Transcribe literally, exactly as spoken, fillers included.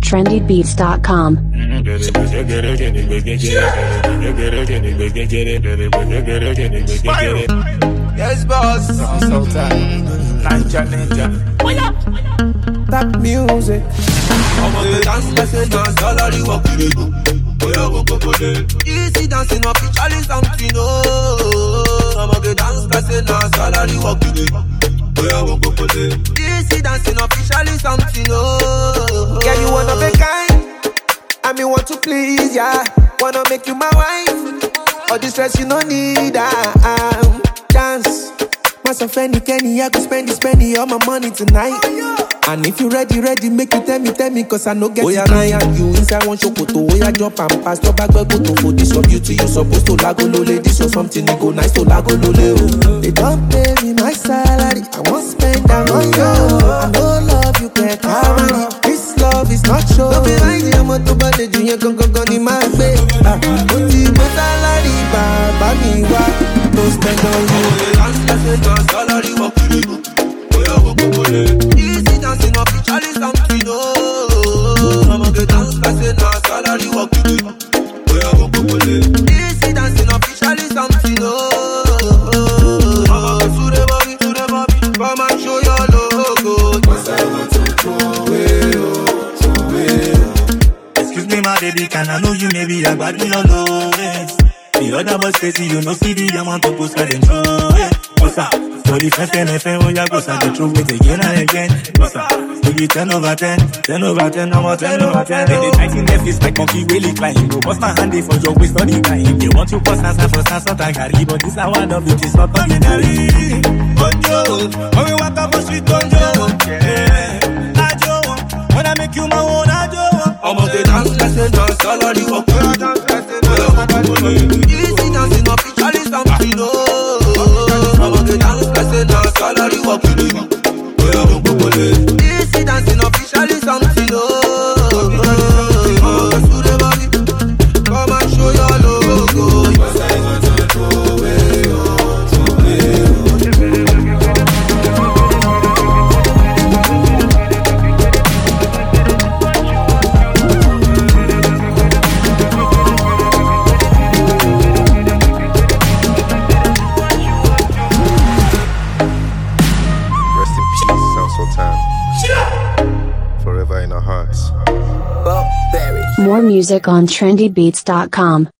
trendy beats dot com. Yes, boss. So tired. Ninja, ninja. That music. I'm on the dance, I say dance, salary walk in it. Easy dancing, officially something, oh. I'm on the dance, I say dance, salary walk in it. Easy dancing, officially something, oh. Yeah, you wanna be kind, I mean want to please, yeah. Wanna make you my wife, all this stress you no need, ah. Um, dance, myself any Kenny, I could spend this penny all my money tonight. And if you ready, ready, make you tell me, tell me, cause I no get it. Oh yeah, you inside one shokoto, oh yeah, jump and pass your back, but go for this your beauty, you supposed to lago lole, this or something, it go nice to lago lole. They don't pay me my salary, I won't spend that on you. I know love you get money, this love is not show. Don't be like the motor, but the junior gon gon gon in my bed. Ah, put the salary, baba me wa, don't spend on you. Salary, walk with you. Easy dancing, officially something, oh. I'm on the dance, I say now, salary walk with you. Easy dancing, officially something, oh. To the body, to the body, come and show your logo. Excuse me, my baby, can I know you? Maybe I got me on low. The other boys crazy, you know, see the amount of posts I didn't throw. What's up? For the first time, F M, oh yeah, go start the truth with again and again. What's up? Give you ten over ten, ten over ten, I'm a ten over ten. Then the nineteen left is like monkey really climb. Go bust my hand for your waist on the time. They want you bust answer for sans not a carry, but this I one of it is not ordinary. Bonjo, when we walk up on street, bonjo. Yeah, Ajo, when I make you my own, Ajo. I'm on the dance, I say dance, salary walk with you. Easy dancing, officially something, oh. I'm on the dance, I say dance, salary walk with you. Easy dancing, officially something, oh. To the body, come and show your logo. More music on trendy beats dot com.